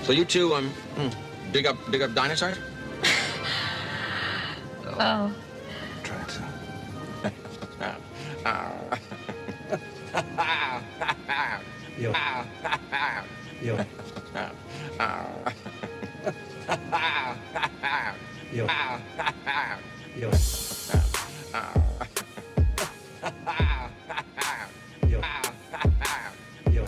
So you two, dig up dinosaurs? Oh. Try to. Yo. Yo. Yo. Yo. Yo. Yo.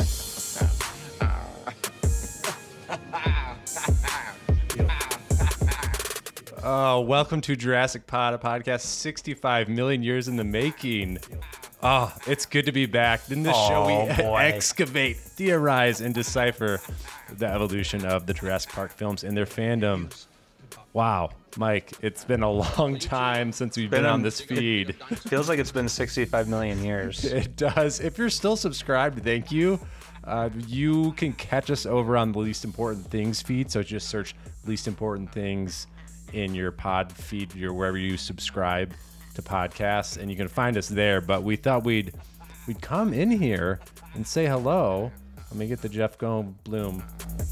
Oh, welcome to Jurassic Pod, a podcast 65 million years in the making. Oh, it's good to be back. In this show, we excavate, theorize, and decipher the evolution of the Jurassic Park films and their fandom. Wow, Mike, it's been a long time since we've been on this feed. Feels like it's been 65 million years. It does. If you're still subscribed, thank you. You can catch us over on the Least Important Things feed, so just search Least Important Things in your pod feed, wherever you subscribe to podcasts, and you can find us there. But we thought we'd come in here and say hello. Let me get the Jeff Goldblum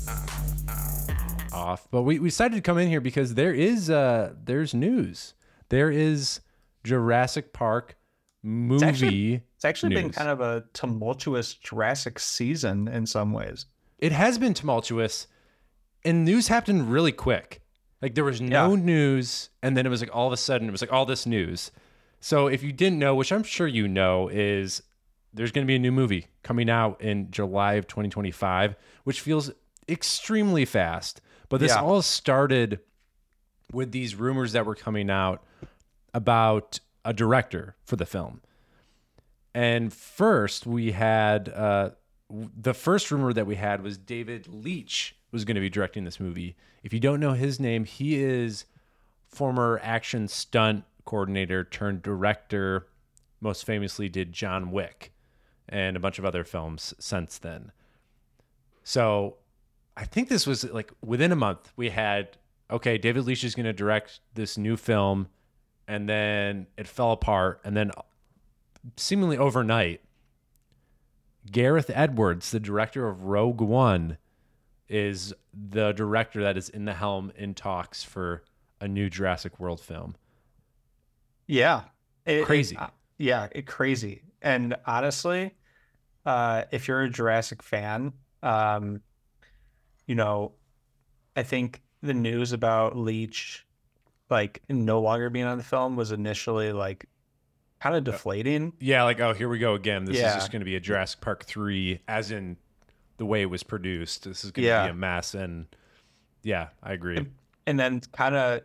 off. But we decided to come in here because there's news. There is Jurassic Park movie. It's actually news. been kind of a tumultuous Jurassic season in some ways. It has been tumultuous, and news happened really quick. Like there was no news, and then it was like all of a sudden it was like all this news. So if you didn't know, which I'm sure you know, is there's going to be a new movie coming out in July of 2025, which feels extremely fast. But this all started with these rumors that were coming out about a director for the film. And first we had the first rumor that we had was David Leitch was going to be directing this movie. If you don't know his name, he is former action stunt coordinator turned director. Most famously did John Wick and a bunch of other films since then. So I think this was like within a month we had, okay, David Leitch is going to direct this new film, and then it fell apart. And then seemingly overnight, Gareth Edwards, the director of Rogue One, is the director that is in the helm in talks for a new Jurassic World film. Yeah. Crazy. Crazy. And honestly, if you're a Jurassic fan, I think the news about Leitch, like no longer being on the film was initially like kind of deflating. Yeah. Like, oh, here we go again. This is just going to be a Jurassic Park 3, as in the way it was produced. This is going to be a mess. And yeah, I agree. And then kind of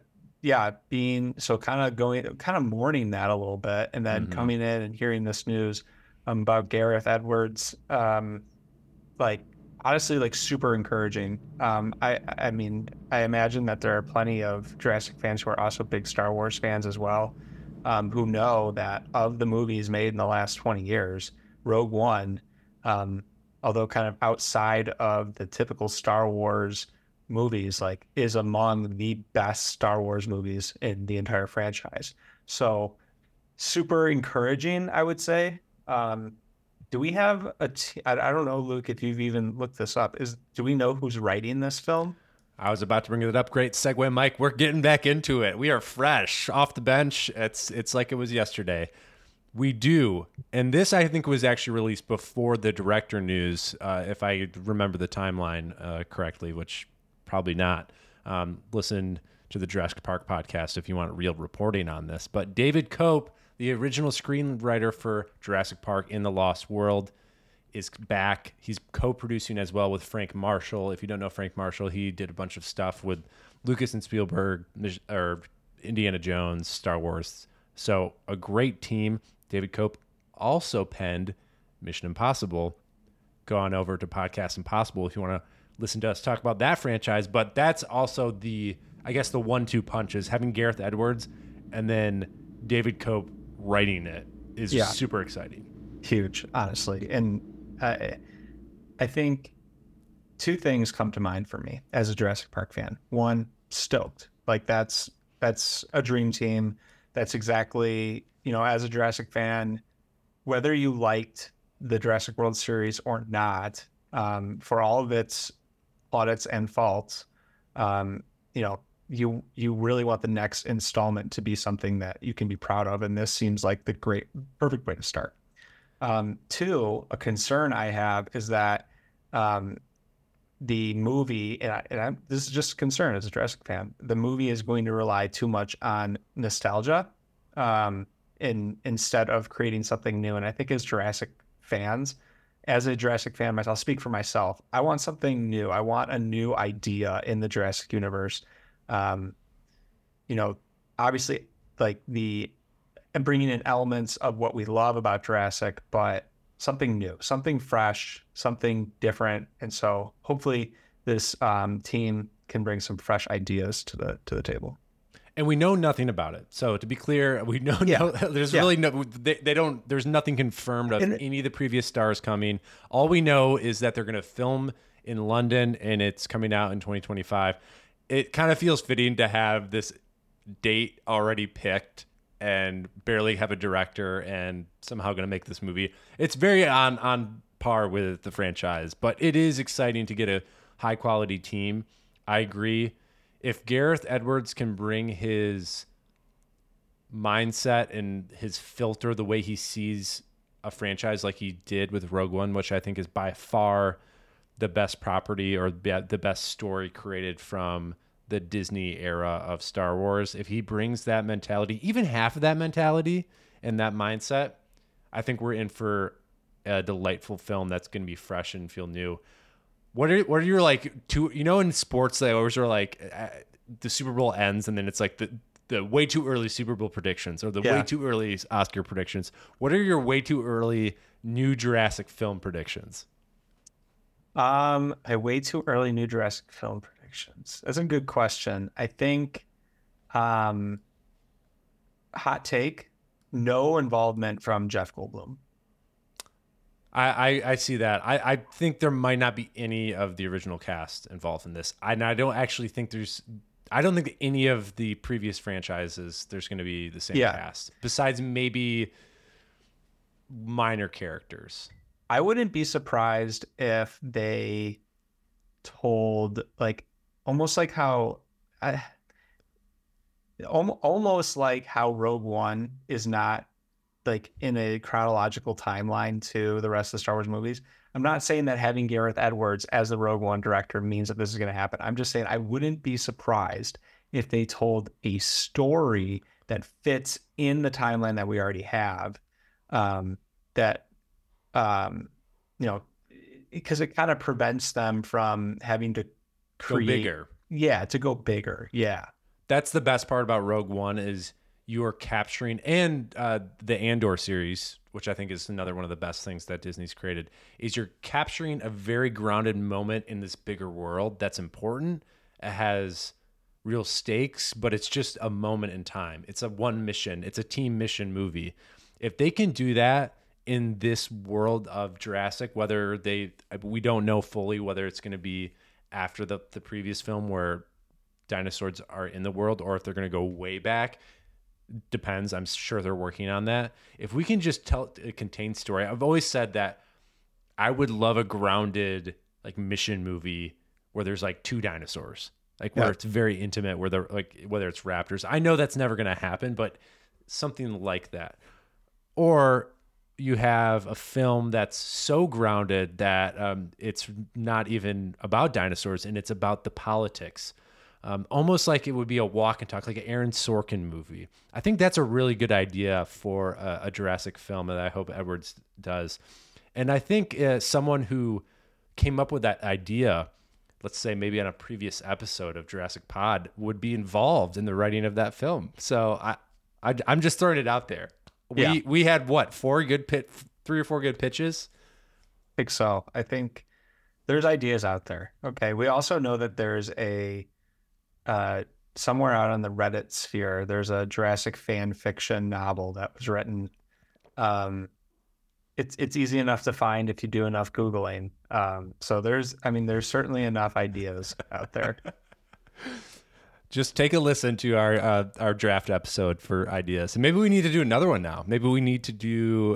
mourning that a little bit, and then coming in and hearing this news about Gareth Edwards, honestly, like super encouraging. I mean, I imagine that there are plenty of Jurassic fans who are also big Star Wars fans as well, who know that of the movies made in the last 20 years, Rogue One, although kind of outside of the typical Star Wars movies, like is among the best Star Wars movies in the entire franchise. So super encouraging, I would say. Do we have I don't know, Luke, if you've even looked this up, do we know who's writing this film? I was about to bring it up. Great segue, Mike. We're getting back into it. We are fresh off the bench. It's like it was yesterday. We do. And this, I think, was actually released before the director news, if I remember the timeline correctly, which probably not. Listen to the Jurassic Park podcast if you want real reporting on this. But David Koepp, the original screenwriter for Jurassic Park in the Lost World, is back. He's co-producing as well with Frank Marshall. If you don't know Frank Marshall, he did a bunch of stuff with Lucas and Spielberg, or Indiana Jones, Star Wars. So a great team. David Koepp also penned Mission Impossible. Go on over to Podcast Impossible if you want to listen to us talk about that franchise. But that's also the 1-2 punch is having Gareth Edwards and then David Koepp writing it is super exciting. Huge, honestly. And I think two things come to mind for me as a Jurassic Park fan. One, stoked. Like that's a dream team. That's exactly, as a Jurassic fan, whether you liked the Jurassic World series or not, for all of its plaudits and faults, you know, you really want the next installment to be something that you can be proud of, and this seems like the perfect way to start. Two, a concern I have is that the movie, this is just a concern as a Jurassic fan, the movie is going to rely too much on nostalgia instead of creating something new. And I think as Jurassic fans, as a Jurassic fan myself, I'll speak for myself, I want something new. I want a new idea in the Jurassic universe. You know, obviously, like and bringing in elements of what we love about Jurassic, but something new, something fresh, something different. And so hopefully this team can bring some fresh ideas to the table. And we know nothing about it. So to be clear, we know there's really no, they don't, there's nothing confirmed of any of the previous stars coming. All we know is that they're going to film in London and it's coming out in 2025. It kind of feels fitting to have this date already picked and barely have a director and somehow going to make this movie. It's very on par with the franchise, but it is exciting to get a high quality team. I agree. If Gareth Edwards can bring his mindset and his filter, the way he sees a franchise like he did with Rogue One, which I think is by far the best property or the best story created from the Disney era of Star Wars. If he brings that mentality, even half of that mentality and that mindset, I think we're in for a delightful film that's going to be fresh and feel new. What are your like two? You know, in sports they always are like the Super Bowl ends and then it's like the way too early Super Bowl predictions or the way too early Oscar predictions. What are your way too early new Jurassic film predictions? A way too early new Jurassic film predictions. That's a good question. I think hot take, no involvement from Jeff Goldblum. I see that. I think there might not be any of the original cast involved in this. I don't actually think I don't think that any of the previous franchises there's going to be the same cast, besides maybe minor characters. I wouldn't be surprised if they told almost like how Rogue One is not like in a chronological timeline to the rest of the Star Wars movies. I'm not saying that having Gareth Edwards as the Rogue One director means that this is going to happen. I'm just saying I wouldn't be surprised if they told a story that fits in the timeline that we already have. You know, because it kind of prevents them from having to create go bigger. Yeah, to go bigger. Yeah. That's the best part about Rogue One is you're capturing, and the Andor series, which I think is another one of the best things that Disney's created, is you're capturing a very grounded moment in this bigger world that's important. It has real stakes, but it's just a moment in time. It's a one mission. It's a team mission movie. If they can do that in this world of Jurassic, we don't know fully whether it's going to be after the previous film where dinosaurs are in the world or if they're going to go way back. Depends. I'm sure they're working on that. If we can just tell a contained story, I've always said that I would love a grounded like mission movie where there's like two dinosaurs, like where it's very intimate, where they're like, whether it's raptors. I know that's never going to happen, but something like that. Or you have a film that's so grounded that it's not even about dinosaurs and it's about the politics. Almost like it would be a walk and talk, like an Aaron Sorkin movie. I think that's a really good idea for a Jurassic film that I hope Edwards does. And I think someone who came up with that idea, let's say maybe on a previous episode of Jurassic Pod, would be involved in the writing of that film. So I'm just throwing it out there. We had what, 3 or 4 good pitches? I think so. I think there's ideas out there. Okay. We also know that there's somewhere out on the Reddit sphere, there's a Jurassic fan fiction novel that was written. It's easy enough to find if you do enough Googling. So there's certainly enough ideas out there. Just take a listen to our draft episode for ideas. And maybe we need to do another one now. Maybe we need to do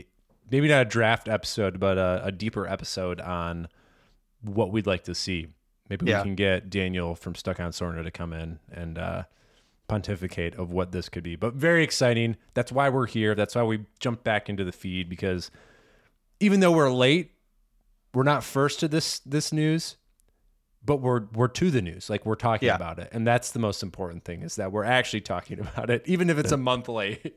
maybe not a draft episode, but a deeper episode on what we'd like to see. Maybe we can get Daniel from Stuck on Sorna to come in and pontificate of what this could be. But very exciting. That's why we're here. That's why we jumped back into the feed, because even though we're late, we're not first to this news, but we're to the news. Like, we're talking about it. And that's the most important thing, is that we're actually talking about it, even if it's a month late.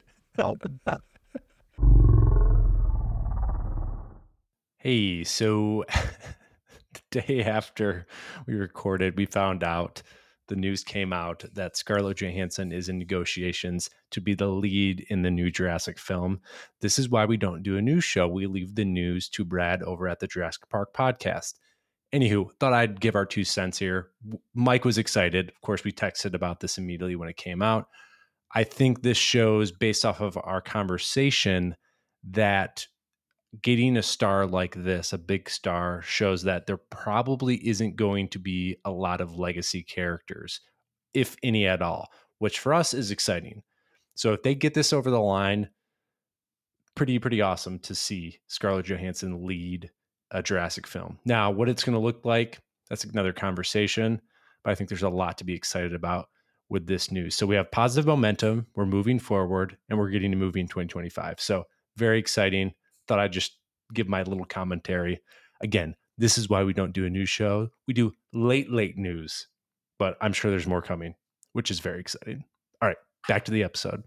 Hey, so the day after we recorded, we found out, the news came out that Scarlett Johansson is in negotiations to be the lead in the new Jurassic film. This is why we don't do a news show. We leave the news to Brad over at the Jurassic Park podcast. Anywho, thought I'd give our 2 cents here. Mike was excited. Of course, we texted about this immediately when it came out. I think this shows, based off of our conversation, that getting a star like this, a big star, shows that there probably isn't going to be a lot of legacy characters, if any at all, which for us is exciting. So if they get this over the line, pretty awesome to see Scarlett Johansson lead a Jurassic film. Now, what it's going to look like, that's another conversation, but I think there's a lot to be excited about with this news. So we have positive momentum, we're moving forward, and we're getting a movie in 2025. So very exciting. Thought I'd just give my little commentary. Again, this is why we don't do a news show. We do late news, but I'm sure there's more coming, which is very exciting. All right, back to the episode.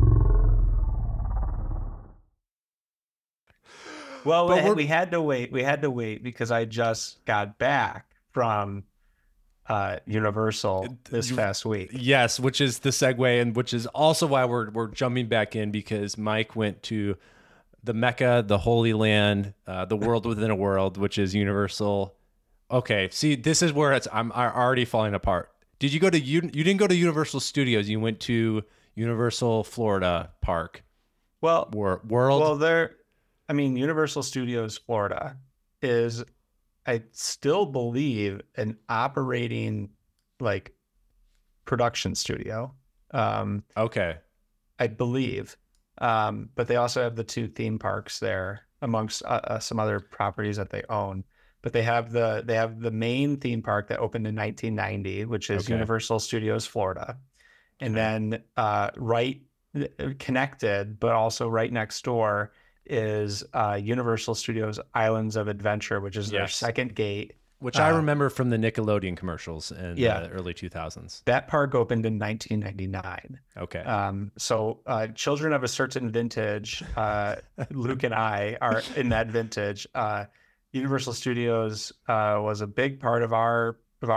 Well, we had to wait. We had to wait because I just got back from Universal this past week. Yes, which is the segue, and which is also why we're jumping back in, because Mike went to the Mecca, the Holy Land, the world within a world, which is Universal. Okay, see, this is where I'm already falling apart. Did you go to you didn't go to Universal Studios? You went to Universal Florida Park. Well, world. Well, Universal Studios Florida is, I still believe, an operating like production studio. Okay, I believe. But they also have the 2 theme parks there, amongst some other properties that they own. But they have the main theme park that opened in 1990, which is Universal Studios Florida, and then right connected, but also right next door, is Universal Studios Islands of Adventure, which is their second gate. Which I remember from the Nickelodeon commercials in the early 2000s. That park opened in 1999. Okay. So children of a certain vintage, Luke and I are in that vintage. Universal Studios was a big part of our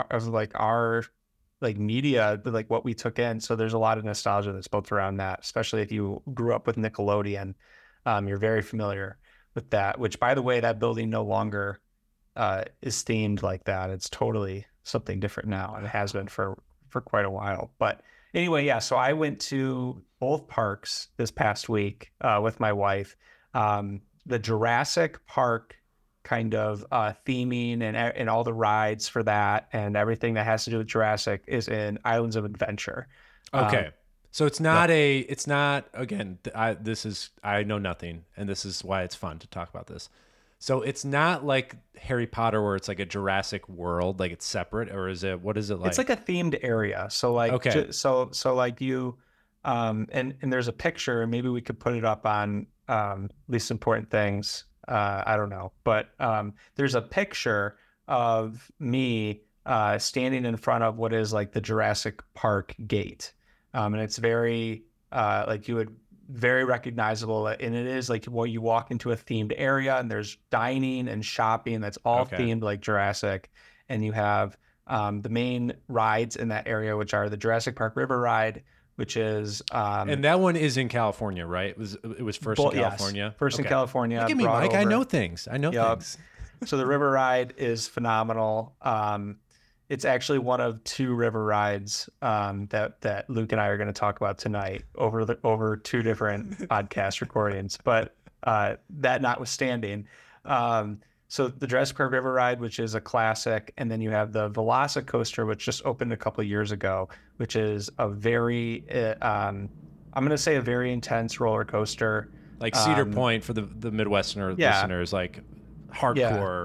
media, like what we took in. So there's a lot of nostalgia that's built around that, especially if you grew up with Nickelodeon. You're very familiar with that, which, by the way, that building no longer is themed like that. It's totally something different now, and it has been for quite a while. But anyway, yeah, so I went to both parks this past week with my wife. The Jurassic Park kind of theming and all the rides for that and everything that has to do with Jurassic is in Islands of Adventure. Okay. So it's not again, I know nothing, and this is why it's fun to talk about this. So it's not like Harry Potter where it's like a Jurassic World, like it's separate, or is it, what is it like? It's like a themed area. So like, okay. So like you, and there's a picture, and maybe we could put it up on Least Important Things. I don't know, but there's a picture of me standing in front of what is like the Jurassic Park gate. And it's very very recognizable, and it is like, well, you walk into a themed area and there's dining and shopping that's all themed like Jurassic, and you have the main rides in that area, which are the Jurassic Park River Ride, which is and that one is in California, right? It was first in California. Yes, first in California. Look at me, Mike. I know things. Things. So the river ride is phenomenal. It's actually one of 2 river rides that Luke and I are going to talk about tonight over 2 different podcast recordings. But that notwithstanding, so the Jurassic Park River Ride, which is a classic, and then you have the Velocicoaster, which just opened a couple of years ago, which is a very, I'm going to say a very intense roller coaster. Like Cedar Point for the Midwesterner listeners, like hardcore.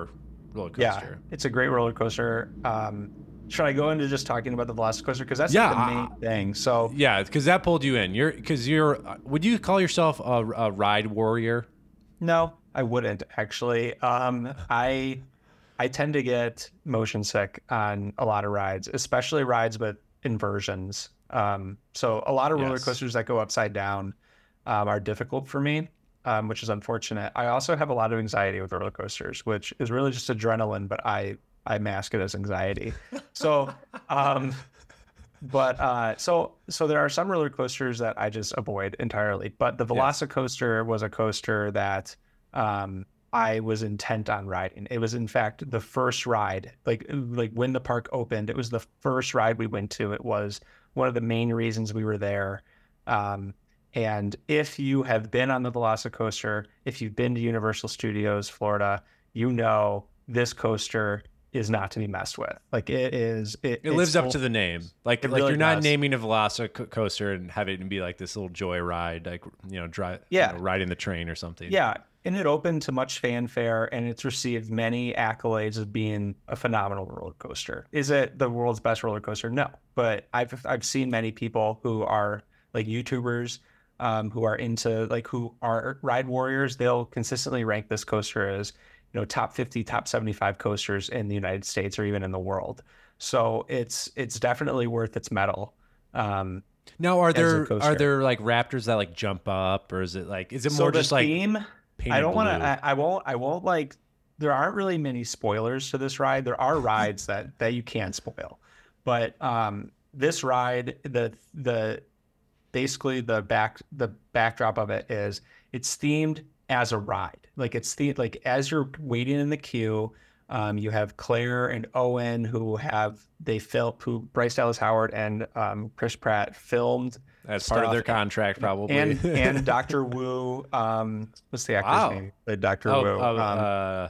roller Yeah, coaster. it's a great roller coaster. Should I go into just talking about the Velocicoaster? Because that's Yeah, like the main thing. So Yeah, because that pulled you in. Would you call yourself a ride warrior? no, I wouldn't actually. I tend to get motion sick on a lot of rides, especially rides with inversions. So a lot of roller Yes. coasters that go upside down are difficult for me, which is unfortunate. I also have a lot of anxiety with roller coasters, which is really just adrenaline, but I mask it as anxiety. So, so there are some roller coasters that I just avoid entirely. But the Yes. Velocicoaster was a coaster that I was intent on riding. It was in fact the first ride, like when the park opened, it was the first ride we went to. It was one of the main reasons we were there. And if you have been on the Velocicoaster, if you've been to Universal Studios Florida, you know this coaster is not to be messed with. Like It lives up to the name. Like really you're not does. naming a Velocicoaster and have it be like this little joy ride, like riding the train or something. Yeah, and it opened to much fanfare, and it's received many accolades of being a phenomenal roller coaster. Is it the world's best roller coaster? No, but I've seen many people who are like YouTubers, who are into who are ride warriors. They'll consistently rank this coaster as top 50, top 75 coasters in the United States or even in the world. So it's definitely worth its medal. Now, are as a there coaster. like raptors that like jump up, or is it So more the just like theme, painted I don't want blue? to. I won't like. There aren't really many spoilers to this ride. There are rides that you can spoil, but this ride, the basically the backdrop of it is it's themed as a ride. Like it's themed like as you're waiting in the queue. You have Claire and Owen who Bryce Dallas Howard and Chris Pratt filmed As part of their stuff. contract, probably. and Dr. Wu, what's the actor's Wow. name? Dr. Oh, Wu.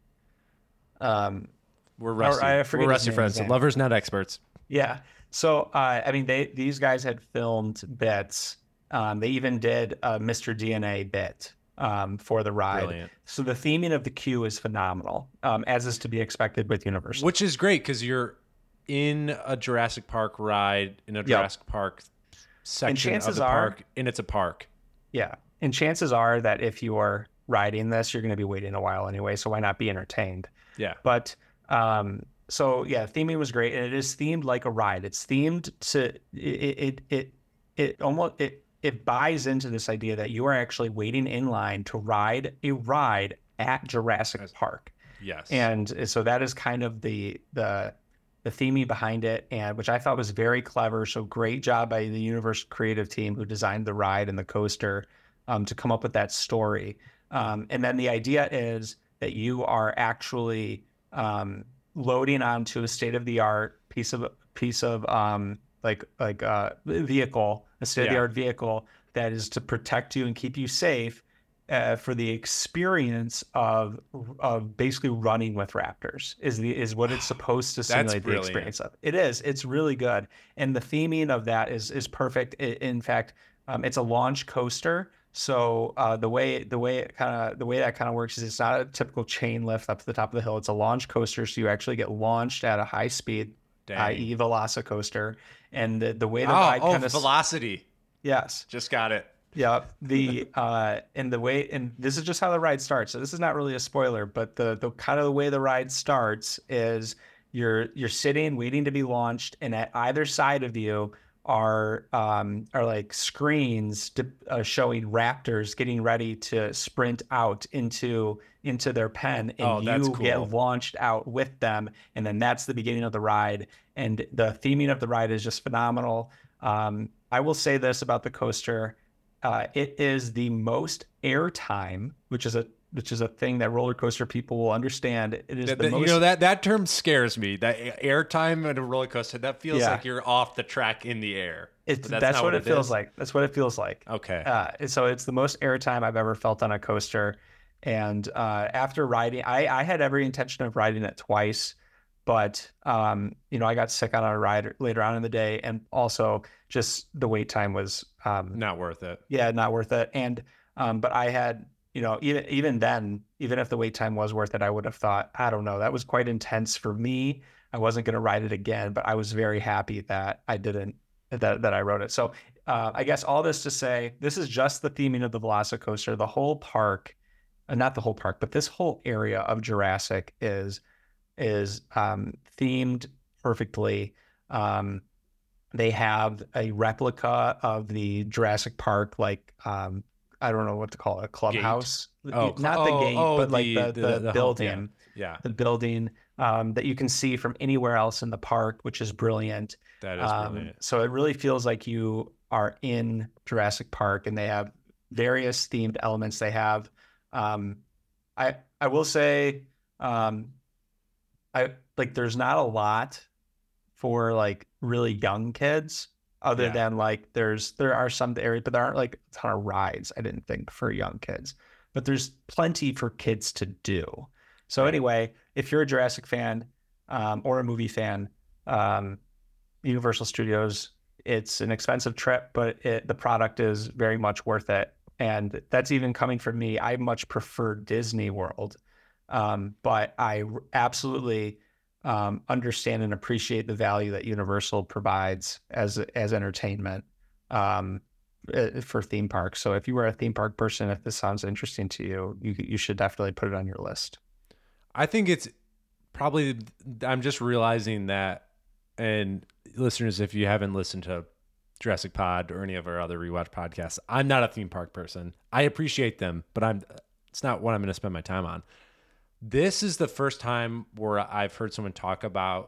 we're rusty. I forget We're his rusty name, friends. his name. Lovers, not experts. Yeah. So I mean, these guys had filmed bits. They even did a Mr. DNA bit for the ride. Brilliant. So the theming of the queue is phenomenal, as is to be expected with Universal. Which is great because you're in a Jurassic Park ride in a Jurassic Park section of chances the are- park, and it's a park. Yeah. And chances are that if you are riding this, you're going to be waiting a while anyway. So why not be entertained? Yeah. But so yeah, theming was great, and it is themed like a ride. It's themed to it buys into this idea that you are actually waiting in line to ride a ride at Jurassic Park. Yes. And so that is kind of the theming behind it, and which I thought was very clever. So great job by the Universal creative team who designed the ride and the coaster to come up with that story. And then the idea is that you are actually loading onto a state-of-the-art piece of vehicle, a state-of-the-art vehicle that is to protect you and keep you safe for the experience of basically running with raptors is what it's supposed to simulate the experience of. It is. It's really good, and the theming of that is perfect. In fact, it's a launch coaster. So the way that kind of works is it's not a typical chain lift up to the top of the hill. It's a launch coaster, so you actually get launched at a high speed, i.e. Velocicoaster. And the way the ride kind of velocity. Yes. Just got it. Yeah. And this is just how the ride starts. So this is not really a spoiler, but the kind of the way the ride starts is you're sitting waiting to be launched, and at either side of you are like screens showing raptors getting ready to sprint out into their pen, and that's you cool. get launched out with them, and then that's the beginning of the ride. And the theming of the ride is just phenomenal. I will say this about the coaster: it is the most airtime, which is a thing that roller coaster people will understand. It is the most. That term scares me. That airtime at a roller coaster, that feels like you're off the track in the air. That's what it feels like. That's what it feels like. Okay. So it's the most airtime I've ever felt on a coaster. And after riding, I had every intention of riding it twice, but I got sick on a ride later on in the day, and also just the wait time was not worth it. Yeah, not worth it. And but I had even then, even if the wait time was worth it, I would have thought, I don't know, that was quite intense for me. I wasn't going to ride it again, but I was very happy that I didn't, that I rode it. So I guess all this to say, this is just the theming of the Velocicoaster. The whole park, not the whole park, but this whole area of Jurassic is themed perfectly. They have a replica of the Jurassic Park, like I don't know what to call it, a clubhouse. Not the gate, but like the building. Yeah. The building that you can see from anywhere else in the park, which is brilliant. That is brilliant. So it really feels like you are in Jurassic Park, and they have various themed elements. They have, I will say, there's not a lot for like really young kids, other than like there are some areas, but there aren't like a ton of rides, I didn't think, for young kids, but there's plenty for kids to do. So anyway, if you're a Jurassic fan or a movie fan, Universal Studios, it's an expensive trip, but the product is very much worth it. And that's even coming from me. I much prefer Disney World, but I absolutely understand and appreciate the value that Universal provides as entertainment for theme parks. So if you were a theme park person, if this sounds interesting to you, you should definitely put it on your list. I think it's probably, I'm just realizing that, and listeners, if you haven't listened to Jurassic Pod or any of our other rewatch podcasts, I'm not a theme park person. I appreciate them, but it's not what I'm going to spend my time on. This is the first time where I've heard someone talk about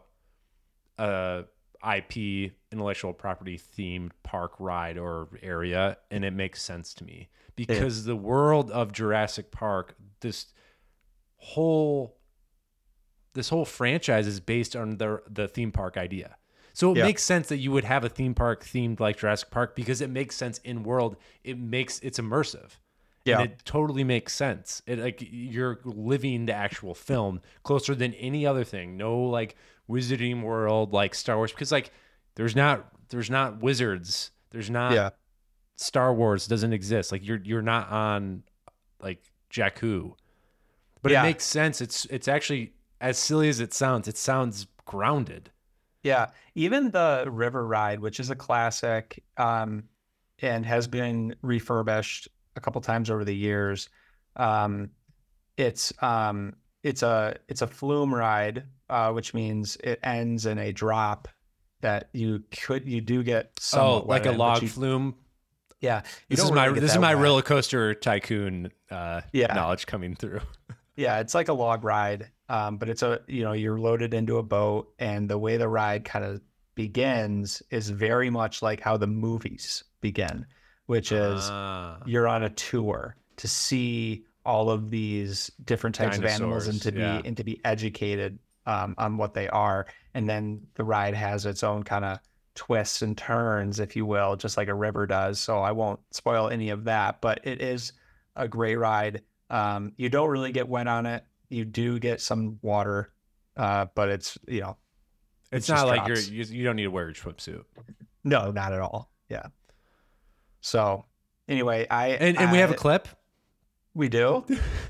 IP, intellectual property themed park ride or area, and it makes sense to me because the world of Jurassic Park, this whole franchise is based on the theme park idea. So it makes sense that you would have a theme park themed like Jurassic Park because it makes sense in world. It's immersive. Yeah. And it totally makes sense. It like you're living the actual film closer than any other thing. No like Wizarding World like Star Wars, because like there's not wizards. There's not Star Wars doesn't exist. Like you're not on like Jakku. But it makes sense. It's actually, as silly as it sounds grounded. Yeah. Even the river ride, which is a classic, and has been refurbished a couple times over the years. It's a flume ride, which means it ends in a drop that you do get somewhat like a wet log in, flume. Yeah. This is my roller coaster tycoon knowledge coming through. Yeah, it's like a log ride, but it's you're loaded into a boat, and the way the ride kind of begins is very much like how the movies begin, which is you're on a tour to see all of these different types Dinosaurs, of animals and to be educated on what they are. And then the ride has its own kind of twists and turns, if you will, just like a river does. So I won't spoil any of that, but it is a great ride. You don't really get wet on it. You do get some water, but it's it's not like you don't need to wear your swimsuit. No, not at all. Yeah. So anyway, and we have a clip. We do.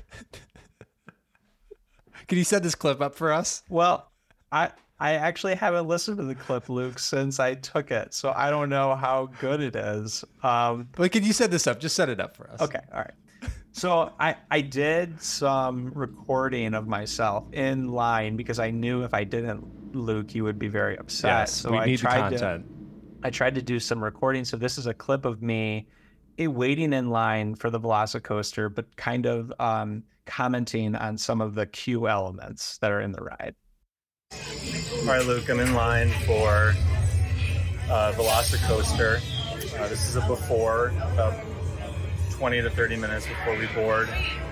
Can you set this clip up for us? Well, I actually haven't listened to the clip, Luke, since I took it, so I don't know how good it is. But can you set this up? Just set it up for us. Okay. All right. So I did some recording of myself in line because I knew if I didn't, Luke, you would be very upset. Yes, so we need the content. I tried to do some recording. So this is a clip of me waiting in line for the Velocicoaster, but kind of commenting on some of the queue elements that are in the ride. All right, Luke, I'm in line for Velocicoaster. This is a before, about 20 to 30 minutes before we board.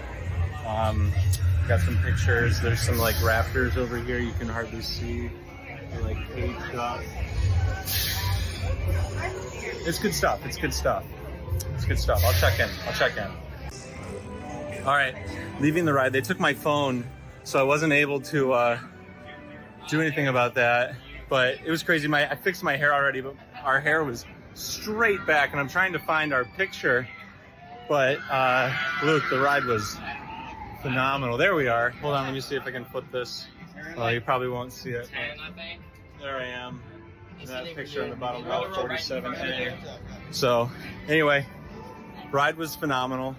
Got some pictures. There's some like rafters over here you can hardly see. They're, like caged up. It's good stuff. I'll check in. All right, leaving the ride. They took my phone, so I wasn't able to do anything about that. But it was crazy. I fixed my hair already, but our hair was straight back, and I'm trying to find our picture. But Luke, the ride was phenomenal. There we are. Hold on, let me see if I can flip this. Well, you probably won't see it. There I am. That picture on the bottom left, 47A. So, anyway, ride was phenomenal.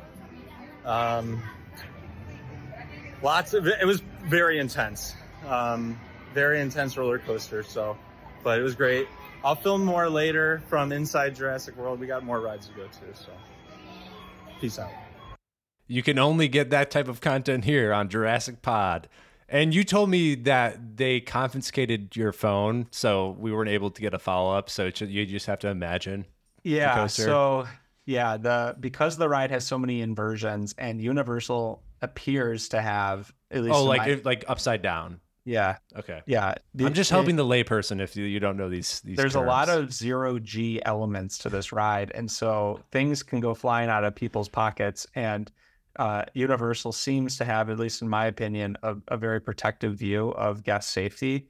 It was very intense. Very intense roller coaster. So, but it was great. I'll film more later from inside Jurassic World. We got more rides to go to. So, peace out. You can only get that type of content here on Jurassic Pod. And you told me that they confiscated your phone, so we weren't able to get a follow-up. So you just have to imagine. Yeah. So because the ride has so many inversions, and Universal appears to have at least like upside down. Yeah. Okay. Yeah. I'm just helping the layperson if you don't know these There's terms. a lot of zero-G elements to this ride, and so things can go flying out of people's pockets, and Universal seems to have, at least in my opinion, a very protective view of guest safety,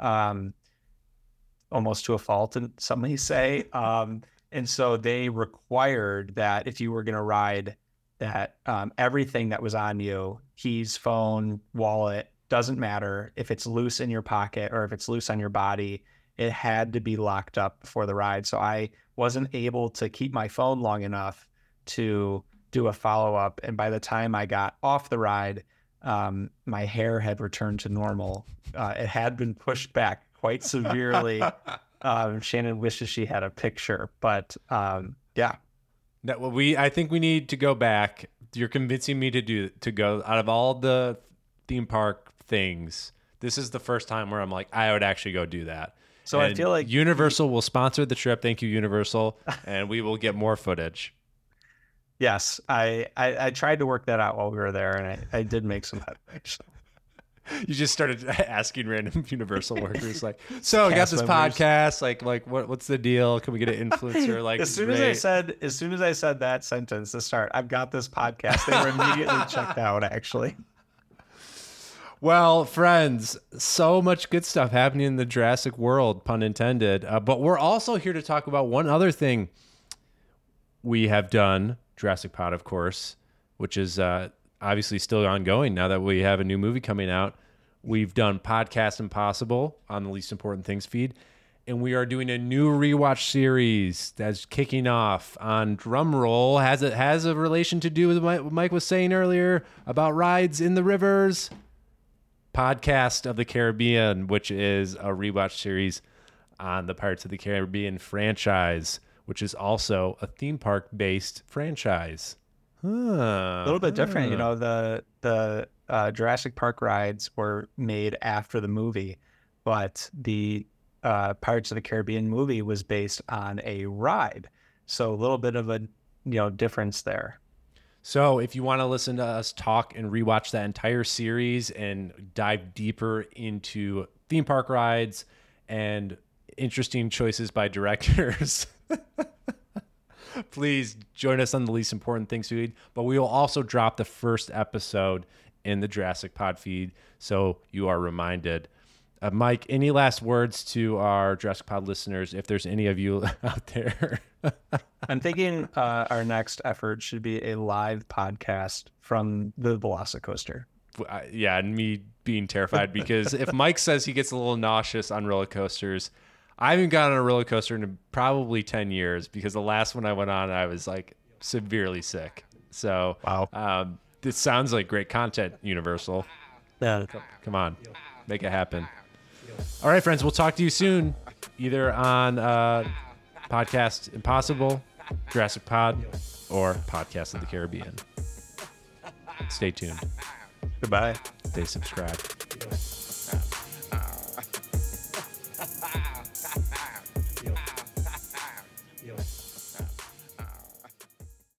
almost to a fault, and some may say. And so they required that if you were going to ride, that everything that was on you, keys, phone, wallet, doesn't matter if it's loose in your pocket or if it's loose on your body, it had to be locked up before the ride. So I wasn't able to keep my phone long enough to do a follow-up. And by the time I got off the ride, my hair had returned to normal. It had been pushed back quite severely. Shannon wishes she had a picture, but yeah. No, I think we need to go back. You're convincing me to go. Out of all the theme park things, this is the first time where I'm like, I would actually go do that. So I feel like Universal will sponsor the trip. Thank you, Universal. And we will get more footage. Yes, I tried to work that out while we were there, and I did make some headway. You just started asking random Universal workers, like, so I got this podcast, like what's the deal? Can we get an influencer? Like, as soon as I said that sentence to start, I've got this podcast, they were immediately checked out, actually. Well, friends, so much good stuff happening in the Jurassic World, pun intended. But we're also here to talk about one other thing we have done, Jurassic Pod, of course, which is obviously still ongoing now that we have a new movie coming out. We've done Podcast Impossible on the Least Important Things feed, and we are doing a new rewatch series that's kicking off on drumroll. Has a relation to do with what Mike was saying earlier about rides in the rivers. Podcast of the Caribbean, which is a rewatch series on the Pirates of the Caribbean franchise, which is also a theme park based franchise. A little bit different, the Jurassic Park rides were made after the movie, but the Pirates of the Caribbean movie was based on a ride, so a little bit of a difference there. So if you want to listen to us talk and rewatch that entire series and dive deeper into theme park rides and interesting choices by directors, please join us on the Least Important Things feed. But we will also drop the first episode in the Jurassic Pod feed, so you are reminded. Mike, any last words to our Jurassic Pod listeners, if there's any of you out there? I'm thinking our next effort should be a live podcast from the Velocicoaster. Yeah, and me being terrified because if Mike says he gets a little nauseous on roller coasters, I haven't gotten on a roller coaster in probably 10 years because the last one I went on, I was like severely sick. So wow. This sounds like great content, Universal. Yeah. Come on, make it happen. All right, friends, we'll talk to you soon, either on Podcast Impossible, Jurassic Pod, or Podcast of the Caribbean. Stay tuned. Goodbye. Stay subscribed.